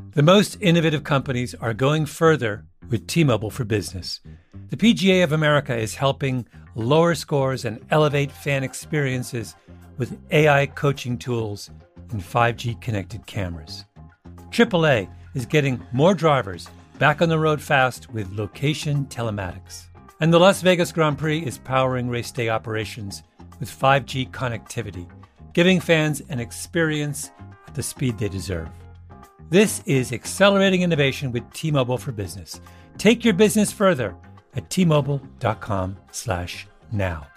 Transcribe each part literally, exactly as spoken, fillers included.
The most innovative companies are going further with T-Mobile for Business. The P G A of America is helping lower scores and elevate fan experiences with A I coaching tools and five G connected cameras. triple A is getting more drivers back on the road fast with location telematics. And the Las Vegas Grand Prix is powering race day operations with five G connectivity, giving fans an experience at the speed they deserve. This is accelerating innovation with T-Mobile for Business. Take your business further at T-Mobile.com slash now.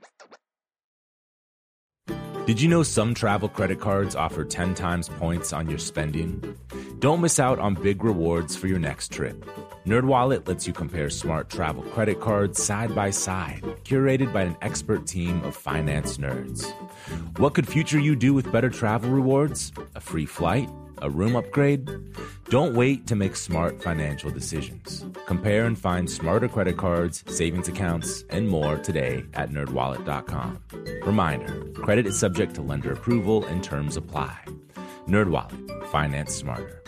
Did you know some travel credit cards offer ten times points on your spending? Don't miss out on big rewards for your next trip. NerdWallet lets you compare smart travel credit cards side by side, curated by an expert team of finance nerds. What could future you do with better travel rewards? A free flight? A room upgrade? Don't wait to make smart financial decisions. Compare and find smarter credit cards, savings accounts, and more today at nerd wallet dot com. Reminder, credit is subject to lender approval and terms apply. NerdWallet, finance smarter.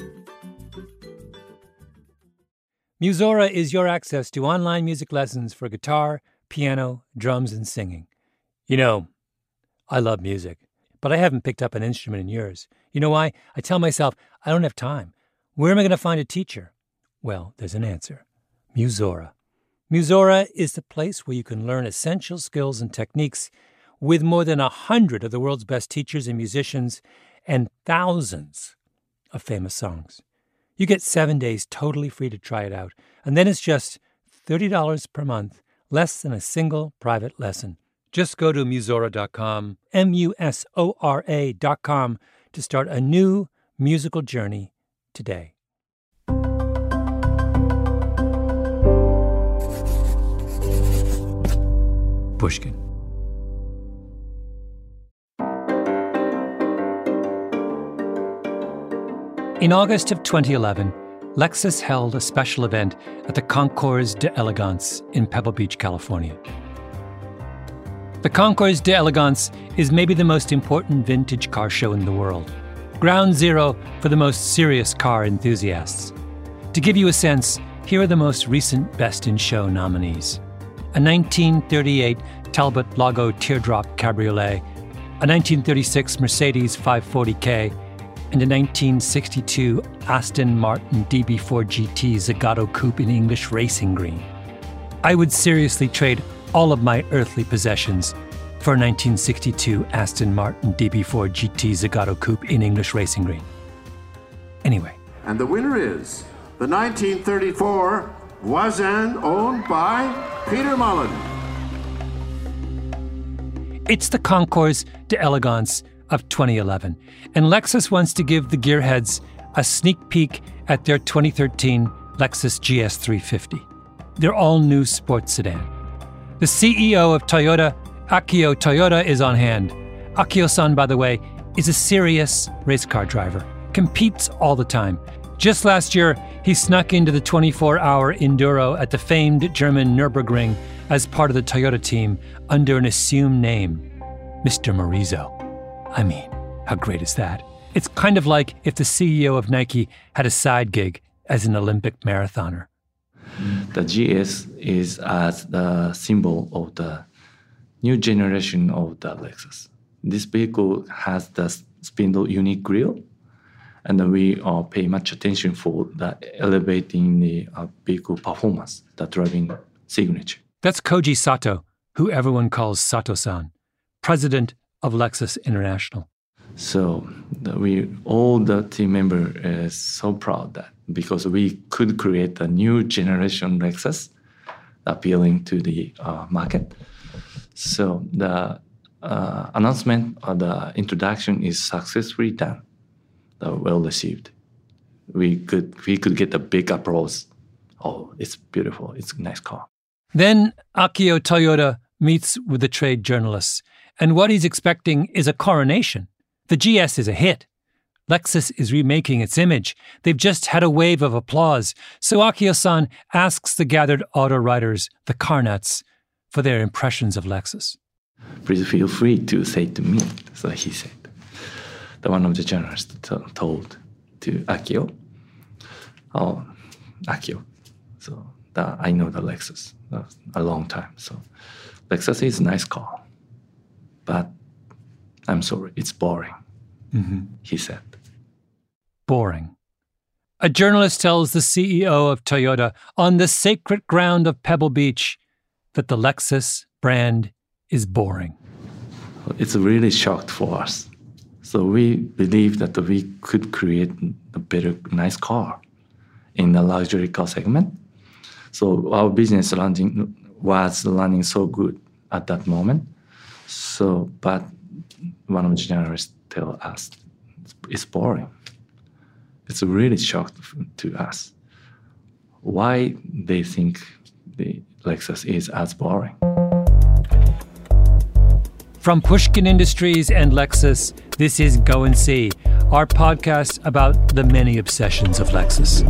Musora is your access to online music lessons for guitar, piano, drums, and singing. You know, I love music, but I haven't picked up an instrument in years. You know why? I tell myself, I don't have time. Where am I going to find a teacher? Well, there's an answer. Musora. Musora is the place where you can learn essential skills and techniques with more than a hundred of the world's best teachers and musicians and thousands of famous songs. You get seven days totally free to try it out, and then it's just thirty dollars per month, less than a single private lesson. Just go to Musora dot com, M U S O R A dot com, to start a new musical journey today. Pushkin. In August of twenty eleven, Lexus held a special event at the Concours d'Elegance in Pebble Beach, California. The Concours d'Elegance is maybe the most important vintage car show in the world, ground zero for the most serious car enthusiasts. To give you a sense, here are the most recent Best in Show nominees. A nineteen thirty-eight Talbot Lago Teardrop Cabriolet, a nineteen thirty-six Mercedes five forty K, and a nineteen sixty-two Aston Martin D B four G T Zagato Coupe in English racing green. I would seriously trade all of my earthly possessions for a nineteen sixty-two Aston Martin D B four G T Zagato Coupe in English racing green. Anyway. And the winner is the nineteen thirty-four Voisin, owned by Peter Mullen. It's the Concours d'Elegance of twenty eleven, and Lexus wants to give the gearheads a sneak peek at their twenty thirteen Lexus G S three fifty, their all-new sports sedan. The C E O of Toyota, Akio Toyoda, is on hand. Akio-san, by the way, is a serious race car driver, competes all the time. Just last year, he snuck into the twenty-four hour Enduro at the famed German Nürburgring as part of the Toyota team under an assumed name, Mister Morizo. I mean, how great is that? It's kind of like if the C E O of Nike had a side gig as an Olympic marathoner. The G S is as the symbol of the new generation of the Lexus. This vehicle has the spindle unique grille, and we uh, pay much attention for the elevating the uh, vehicle performance, the driving signature. That's Koji Sato, who everyone calls Sato-san, president of Lexus International. So the, we, all the team member is so proud that because we could create a new generation Lexus appealing to the uh, market. So the uh, announcement or the introduction is successfully done, uh, well received. We could we could get a big applause. Oh, it's beautiful. It's a nice car. Then Akio Toyoda meets with the trade journalists, and what he's expecting is a coronation. The G S is a hit. Lexus is remaking its image. They've just had a wave of applause. So Akio-san asks the gathered auto writers, the car nuts, for their impressions of Lexus. Please feel free to say to me, so he said. The one of the journalists t- told to Akio. oh, Akio. So that, I know the Lexus uh, a long time. So Lexus is a nice car, but I'm sorry, it's boring, mm-hmm. he said. Boring. A journalist tells the C E O of Toyota on the sacred ground of Pebble Beach that the Lexus brand is boring. It's really shocked for us. So we believe that we could create a better, nice car in the luxury car segment. So our business running was running so good at that moment. So, but one of the journalists tell us it's boring. It's really shocked to us why they think the Lexus is as boring. From Pushkin Industries and Lexus, this is Go and See, our podcast about the many obsessions of Lexus.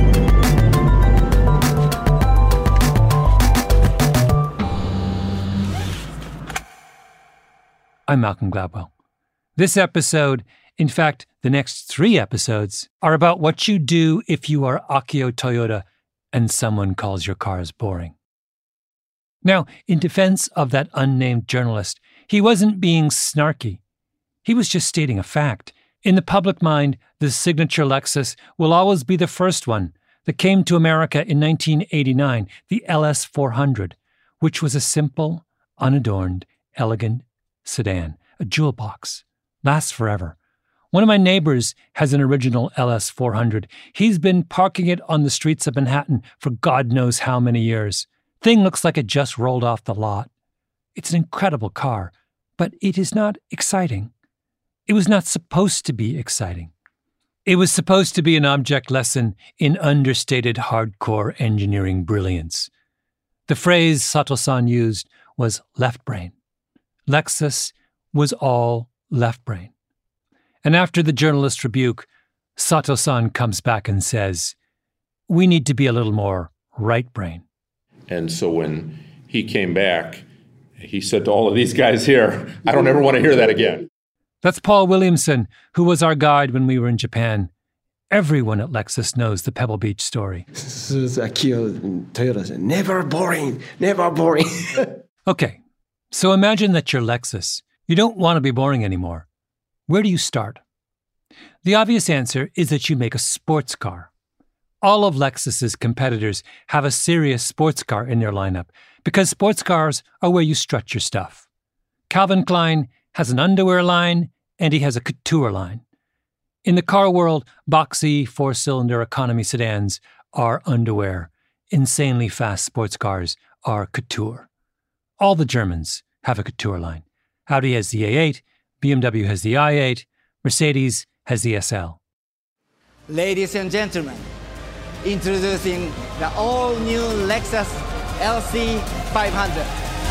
I'm Malcolm Gladwell. This episode, in fact, the next three episodes, are about what you do if you are Akio Toyoda and someone calls your cars boring. Now, in defense of that unnamed journalist, he wasn't being snarky. He was just stating a fact. In the public mind, the signature Lexus will always be the first one that came to America in nineteen eighty-nine, the L S four hundred, which was a simple, unadorned, elegant sedan, a jewel box. Lasts forever. One of my neighbors has an original L S four hundred. He's been parking it on the streets of Manhattan for God knows how many years. Thing looks like it just rolled off the lot. It's an incredible car, but it is not exciting. It was not supposed to be exciting. It was supposed to be an object lesson in understated hardcore engineering brilliance. The phrase Sato-san used was left brain. Lexus was all left brain. And after the journalist rebuke, Sato-san comes back and says, we need to be a little more right brain. And so when he came back, he said to all of these guys here, I don't ever want to hear that again. That's Paul Williamson, who was our guide when we were in Japan. Everyone at Lexus knows the Pebble Beach story. This is Akio Toyoda said, never boring, never boring. Okay, so imagine that you're Lexus. You don't want to be boring anymore. Where do you start? The obvious answer is that you make a sports car. All of Lexus's competitors have a serious sports car in their lineup because sports cars are where you strut your stuff. Calvin Klein has an underwear line and he has a couture line. In the car world, boxy four-cylinder economy sedans are underwear. Insanely fast sports cars are couture. All the Germans have a couture line. Audi has the A eight, B M W has the I eight, Mercedes has the S L. Ladies and gentlemen, introducing the all-new Lexus L C five hundred.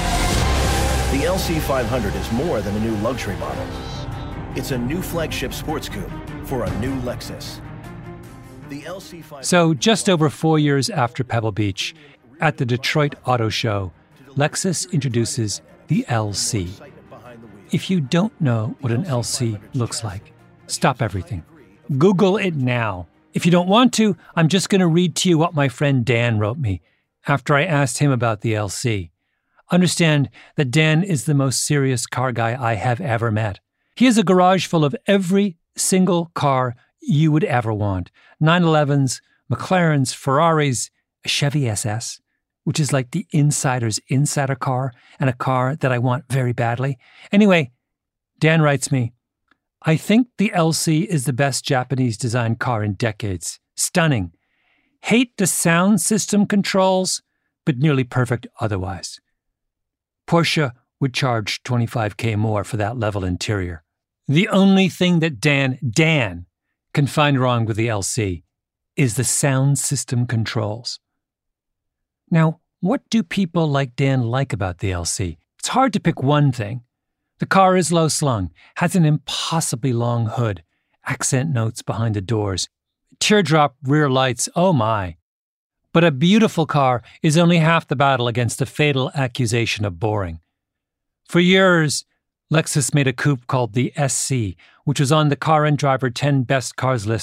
The L C five hundred is more than a new luxury model. It's a new flagship sports coupe for a new Lexus. The L C five hundred. So just over four years after Pebble Beach, at the Detroit Auto Show, Lexus introduces the L C. If you don't know what an L C looks like, stop everything. Google it now. If you don't want to, I'm just going to read to you what my friend Dan wrote me after I asked him about the L C. Understand that Dan is the most serious car guy I have ever met. He has a garage full of every single car you would ever want. nine elevens, McLarens, Ferraris, a Chevy S S, which is like the insider's insider car and a car that I want very badly. Anyway, Dan writes me, I think the L C is the best Japanese-designed car in decades. Stunning. Hate the sound system controls, but nearly perfect otherwise. Porsche would charge twenty-five thousand more for that level interior. The only thing that Dan, Dan, can find wrong with the L C is the sound system controls. Now, what do people like Dan like about the L C? It's hard to pick one thing. The car is low-slung, has an impossibly long hood, accent notes behind the doors, teardrop rear lights, oh my. But a beautiful car is only half the battle against the fatal accusation of boring. For years, Lexus made a coupe called the S C, which was on the Car and Driver ten Best Cars list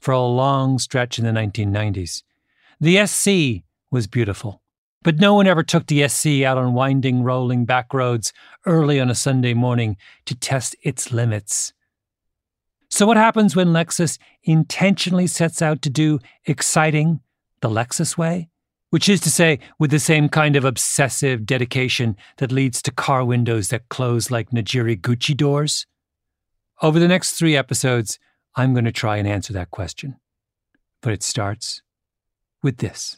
for a long stretch in the nineteen nineties. The S C was beautiful, but no one ever took the S C out on winding, rolling back roads early on a Sunday morning to test its limits. So what happens when Lexus intentionally sets out to do exciting the Lexus way? Which is to say, with the same kind of obsessive dedication that leads to car windows that close like Nigiri Gucci doors? Over the next three episodes, I'm going to try and answer that question. But it starts with this.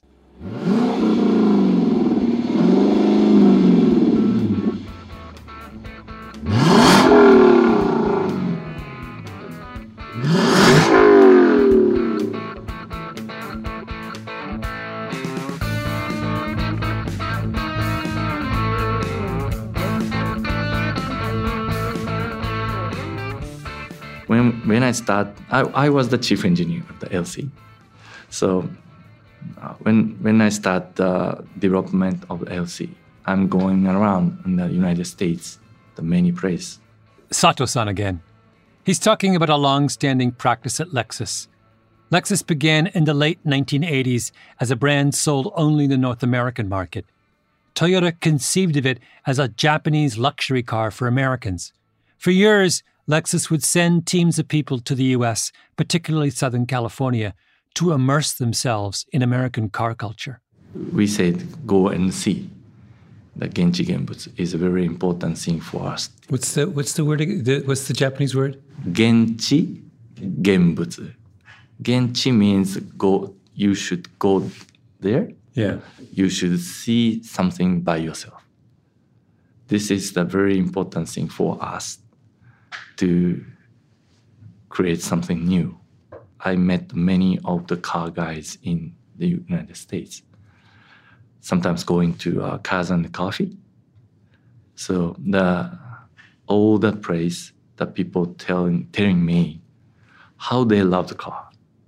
When, when I start, I, I was the chief engineer of the L C. So uh, when, when I start the development of the L C, I'm going around in the United States, the many places. Sato-san again. He's talking about a long-standing practice at Lexus. Lexus began in the late nineteen eighties as a brand sold only in the North American market. Toyota conceived of it as a Japanese luxury car for Americans. For years, Lexus would send teams of people to the U S, particularly Southern California, to immerse themselves in American car culture. We said, go and see. The Genchi Genbutsu is a very important thing for us. What's the what's the word? The, what's the Japanese word? Genchi Genbutsu. Genchi means go. You should go there. Yeah. You should see something by yourself. This is the very important thing for us to create something new. I met many of the car guys in the United States. Sometimes going to uh, Cars and Coffee. So the all the place that people telling telling me how they love the car,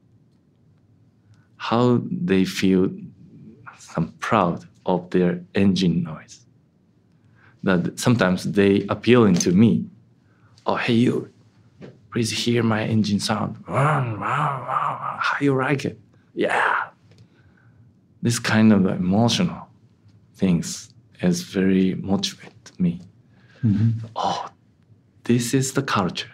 how they feel some proud of their engine noise. That sometimes they appealing to me. Oh, hey you, please hear my engine sound. Wow, wow, wow. How you like it? Yeah. This kind of emotional things is very motivate me. Mm-hmm. Oh, this is the culture.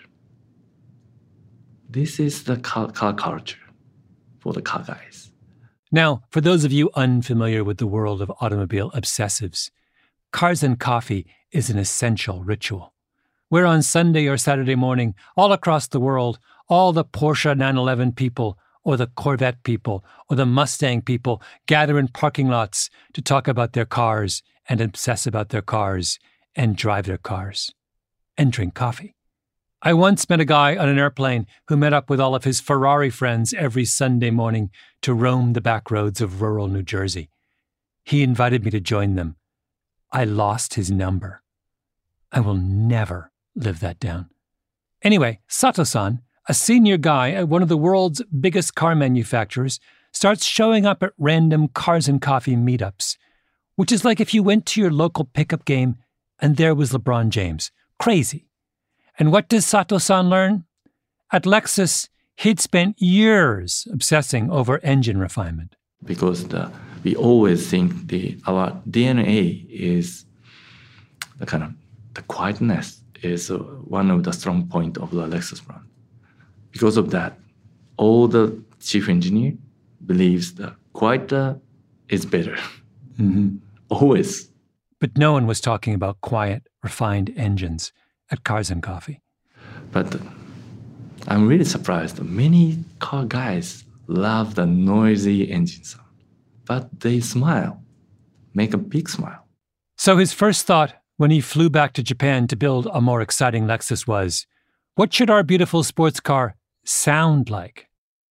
This is the car, car culture for the car guys. Now, for those of you unfamiliar with the world of automobile obsessives, Cars and Coffee is an essential ritual, where on Sunday or Saturday morning, all across the world, all the Porsche nine eleven people or the Corvette people or the Mustang people gather in parking lots to talk about their cars and obsess about their cars and drive their cars and drink coffee. I once met a guy on an airplane who met up with all of his Ferrari friends every Sunday morning to roam the back roads of rural New Jersey. He invited me to join them. I lost his number. I will never live that down. Anyway, Sato-san, a senior guy at one of the world's biggest car manufacturers, starts showing up at random Cars and Coffee meetups, which is like if you went to your local pickup game and there was LeBron James. Crazy. And what does Sato-san learn? At Lexus, he'd spent years obsessing over engine refinement. Because the, we always think the our D N A is the kind of the quietness is uh, one of the strong points of the Lexus brand. Because of that, all the chief engineer believes that quieter is better. Mm-hmm. Always. But no one was talking about quiet, refined engines at Cars and Coffee. But uh, I'm really surprised that many car guys love the noisy engine sound. But they smile, make a big smile. So his first thought when he flew back to Japan to build a more exciting Lexus was, what should our beautiful sports car sound like?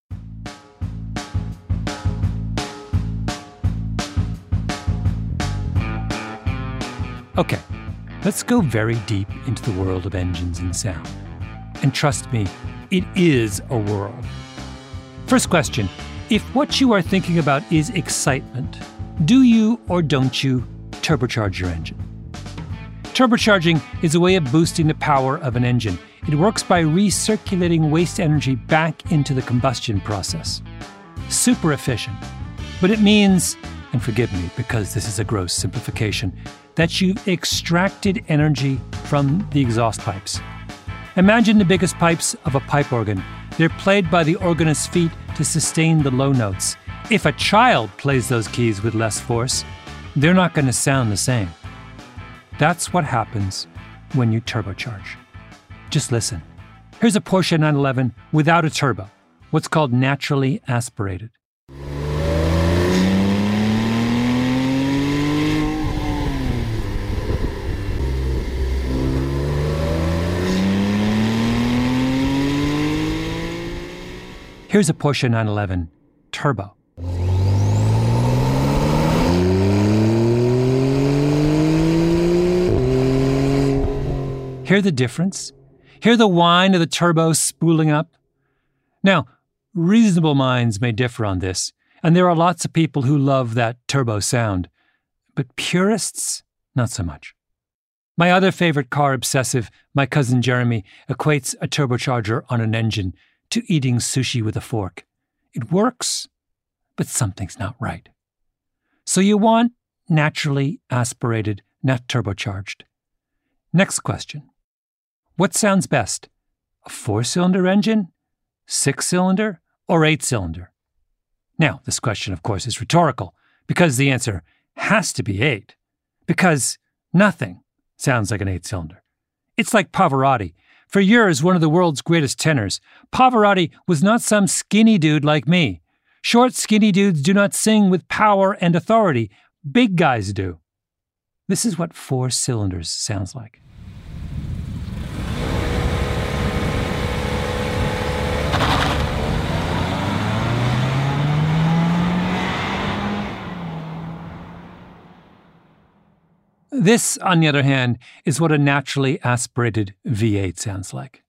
Okay, let's go very deep into the world of engines and sound. And trust me, it is a world. First question, if what you are thinking about is excitement, do you or don't you turbocharge your engine? Turbocharging is a way of boosting the power of an engine. It works by recirculating waste energy back into the combustion process. Super efficient. But it means, and forgive me because this is a gross simplification, that you've extracted energy from the exhaust pipes. Imagine the biggest pipes of a pipe organ. They're played by the organist's feet to sustain the low notes. If a child plays those keys with less force, they're not going to sound the same. That's what happens when you turbocharge. Just listen. Here's a Porsche nine eleven without a turbo, what's called naturally aspirated. Here's a Porsche nine eleven Turbo. Hear the difference? Hear the whine of the turbo spooling up? Now, reasonable minds may differ on this, and there are lots of people who love that turbo sound, but purists, not so much. My other favorite car obsessive, my cousin Jeremy, equates a turbocharger on an engine to eating sushi with a fork. It works, but something's not right. So you want naturally aspirated, not turbocharged. Next question. What sounds best? A four-cylinder engine, six-cylinder, or eight-cylinder? Now, this question, of course, is rhetorical, because the answer has to be eight, because nothing sounds like an eight-cylinder. It's like Pavarotti. For years, one of the world's greatest tenors, Pavarotti was not some skinny dude like me. Short, skinny dudes do not sing with power and authority. Big guys do. This is what four cylinders sounds like. This, on the other hand, is what a naturally aspirated V eight sounds like.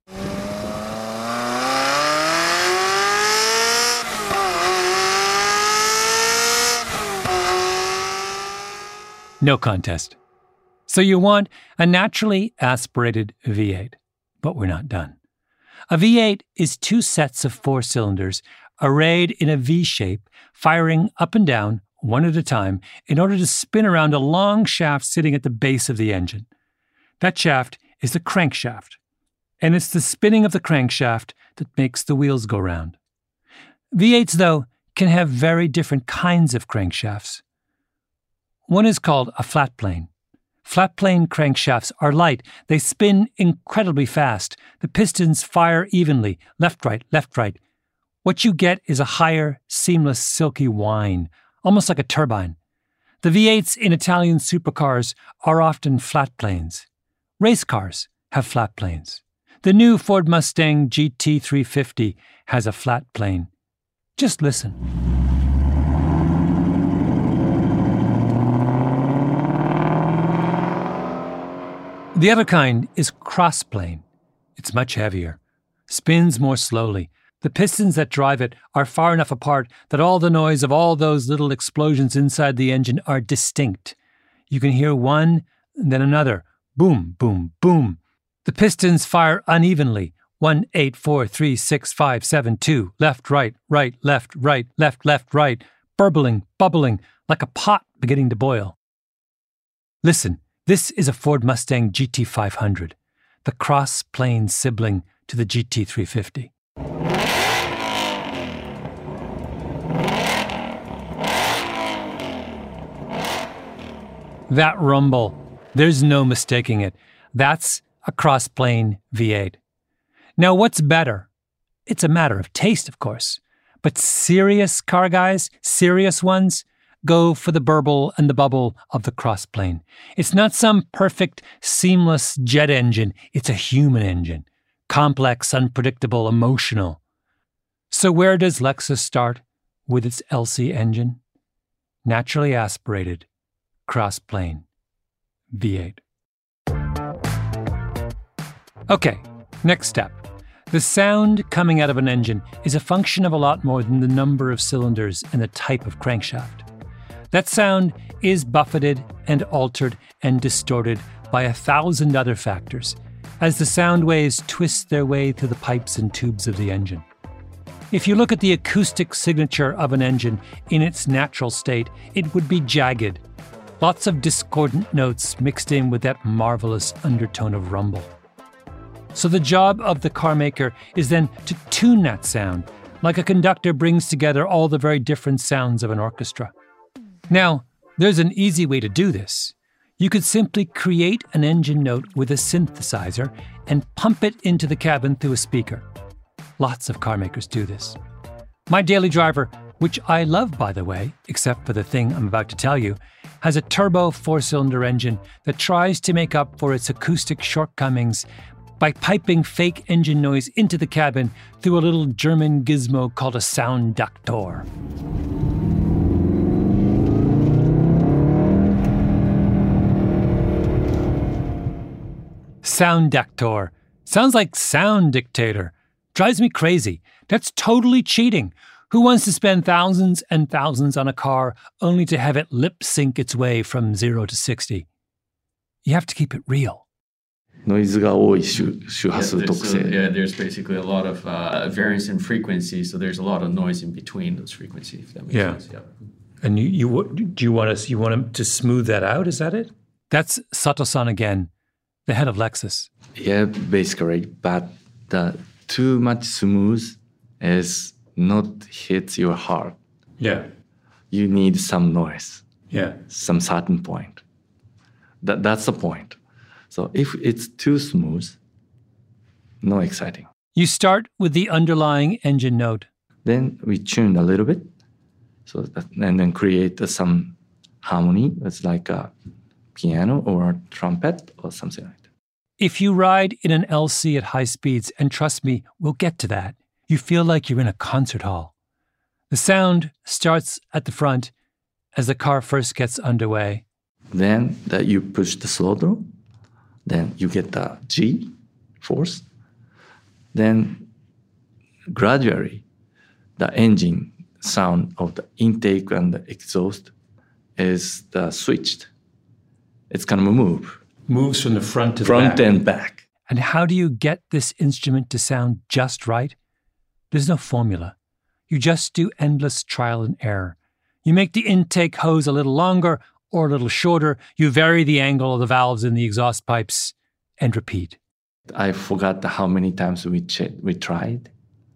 No contest. So you want a naturally aspirated V eight, but we're not done. A V eight is two sets of four cylinders arrayed in a V shape, firing up and down one at a time, in order to spin around a long shaft sitting at the base of the engine. That shaft is the crankshaft, and it's the spinning of the crankshaft that makes the wheels go round. V eights, though, can have very different kinds of crankshafts. One is called a flat plane. Flat plane crankshafts are light. They spin incredibly fast. The pistons fire evenly, left, right, left, right. What you get is a higher, seamless, silky whine, almost like a turbine. The V eights in Italian supercars are often flat planes. Race cars have flat planes. The new Ford Mustang G T three fifty has a flat plane. Just listen. The other kind is cross-plane. It's much heavier, spins more slowly. The pistons that drive it are far enough apart that all the noise of all those little explosions inside the engine are distinct. You can hear one, then another. Boom, boom, boom. The pistons fire unevenly. One, eight, four, three, six, five, seven, two. Left, right, right, left, right, left, left, right. Burbling, bubbling, like a pot beginning to boil. Listen, this is a Ford Mustang G T five hundred, the cross-plane sibling to the G T three fifty. That rumble, there's no mistaking it. That's a cross-plane V eight. Now, what's better? It's a matter of taste, of course. But serious car guys, serious ones, go for the burble and the bubble of the cross-plane. It's not some perfect, seamless jet engine. It's a human engine. Complex, unpredictable, emotional. So where does Lexus start with its L C engine? Naturally aspirated, cross-plane, V eight. Okay, next step. The sound coming out of an engine is a function of a lot more than the number of cylinders and the type of crankshaft. That sound is buffeted and altered and distorted by a thousand other factors. as the sound waves twist their way through the pipes and tubes of the engine. If you look at the acoustic signature of an engine in its natural state, it would be jagged. Lots of discordant notes mixed in with that marvelous undertone of rumble. So the job of the car maker is then to tune that sound, like a conductor brings together all the very different sounds of an orchestra. Now, there's an easy way to do this. You could simply create an engine note with a synthesizer and pump it into the cabin through a speaker. Lots of car makers do this. My daily driver, which I love, by the way, except for the thing I'm about to tell you, has a turbo four-cylinder engine that tries to make up for its acoustic shortcomings by piping fake engine noise into the cabin through a little German gizmo called a Soundaktor. Soundaktor. Sounds like sound dictator. Drives me crazy. That's totally cheating. Who wants to spend thousands and thousands on a car only to have it lip sync its way from zero to sixty? You have to keep it real. ノイズが多い周周波数 Yeah, 特 there's, so, 性。 yeah, there's basically a lot of uh, variance in frequency, so there's a lot of noise in between those frequencies, if that makes Yeah. sense. Yeah. And you, you do you want us you want him to smooth that out? Is that it? That's Sato-san again, the head of Lexus. Yeah, basically, but the too much smooth is not hits your heart. Yeah. You need some noise, Yeah. some certain point. That that's the point. So if it's too smooth, no exciting. You start with the underlying engine note. Then we tune a little bit, so that, and then create some harmony. It's like a piano or a trumpet or something like that. If you ride in an L C at high speeds, and trust me, we'll get to that, you feel like you're in a concert hall. The sound starts at the front as the car first gets underway. Then that you push the throttle, then you get the G force. Then gradually, the engine sound of the intake and the exhaust is the switched. It's gonna move Moves from the front to the front back. and back. And how do you get this instrument to sound just right? There's no formula. You just do endless trial and error. You make the intake hose a little longer or a little shorter. You vary the angle of the valves in the exhaust pipes and repeat. I forgot how many times we ch- we tried.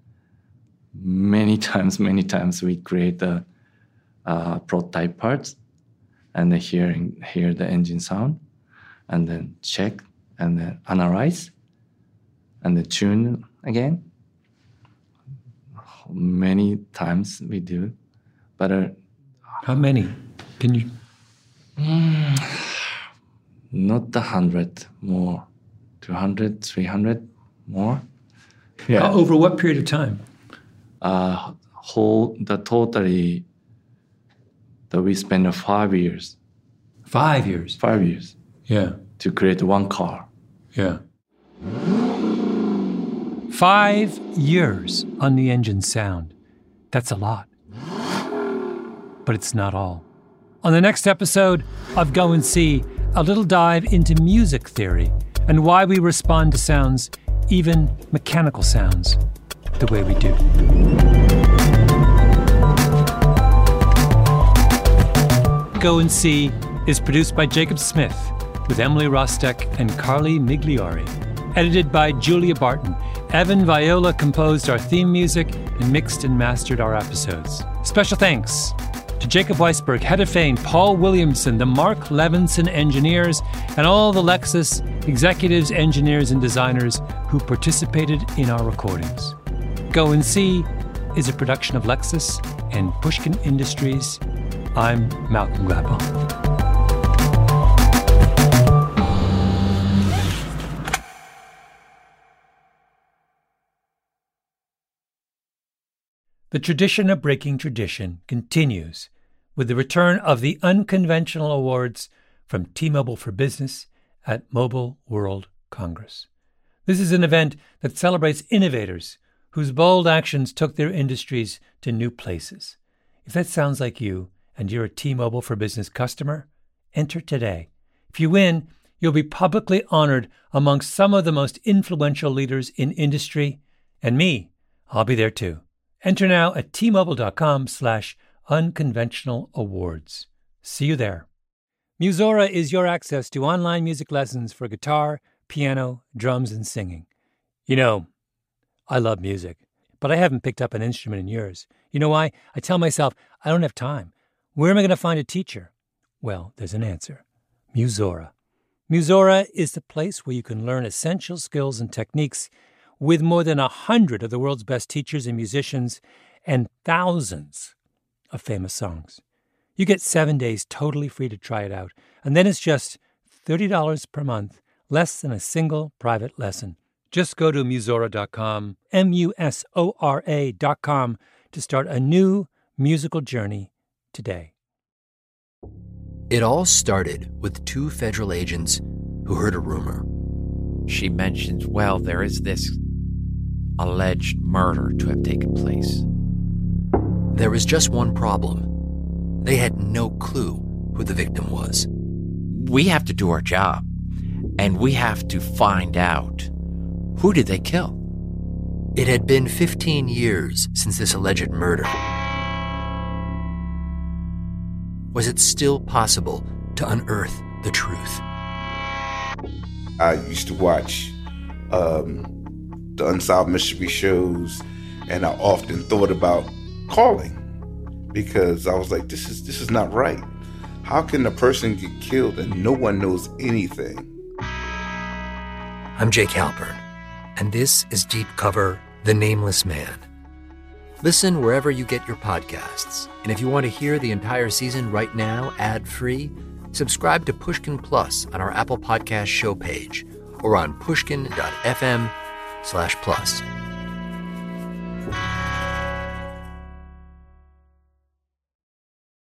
Many times, many times we create the uh, prototype parts, and then hearing hear the engine sound, and then check, and then analyze, and then tune again. Many times we do, but uh, How many? Can you? not the hundred, more, two hundred, three hundred, more. How- over what period of time? Uh, whole the totally that we spent five years, Five years. five years Yeah. to create one car. Yeah. Five years on the engine sound. That's a lot. But it's not all. On the next episode of Go and See, a little dive into music theory and why we respond to sounds, even mechanical sounds, the way we do. Go and See is produced by Jacob Smith with Emily Rostek and Carly Migliori. Edited by Julia Barton. Evan Viola composed our theme music and mixed and mastered our episodes. Special thanks to Jacob Weisberg, Hedda Fain, Paul Williamson, the Mark Levinson engineers, and all the Lexus executives, engineers, and designers who participated in our recordings. Go and See is a production of Lexus and Pushkin Industries. I'm Malcolm Gladwell. The tradition of breaking tradition continues with the return of the unconventional awards from T-Mobile for Business at Mobile World Congress. This is an event that celebrates innovators whose bold actions took their industries to new places. If that sounds like you and you're a T-Mobile for Business customer, enter today. If you win, You'll be publicly honored amongst some of the most influential leaders in industry. And me, I'll be there too. Enter now at T-Mobile.com slash unconventional awards. See you there. Musora is your access to online music lessons for guitar, piano, drums, and singing. You know, I love music, but I haven't picked up an instrument in years. You know why? I tell myself, I don't have time. Where am I going to find a teacher? Well, there's an answer. Musora. Musora is the place where you can learn essential skills and techniques with more than a hundred of the world's best teachers and musicians and thousands of famous songs. You get seven days totally free to try it out, and then it's just thirty dollars per month, less than a single private lesson. Just go to Musora dot com, M U S O R A dot com, to start a new musical journey today. It all started with two federal agents who heard a rumor. She mentions, well, there is this alleged murder to have taken place. There was just one problem. They had no clue who the victim was. We have to do our job, and we have to find out, who did they kill? It had been fifteen years since this alleged murder. Was it still possible to unearth the truth? I used to watch um, the Unsolved Mystery shows, and I often thought about calling because I was like, this is this is not right. How can a person get killed and no one knows anything? I'm Jake Halpern, and this is Deep Cover, The Nameless Man. Listen wherever you get your podcasts. And if you want to hear the entire season right now, ad-free, subscribe to Pushkin Plus on our Apple Podcast show page or on pushkin dot f m slash plus.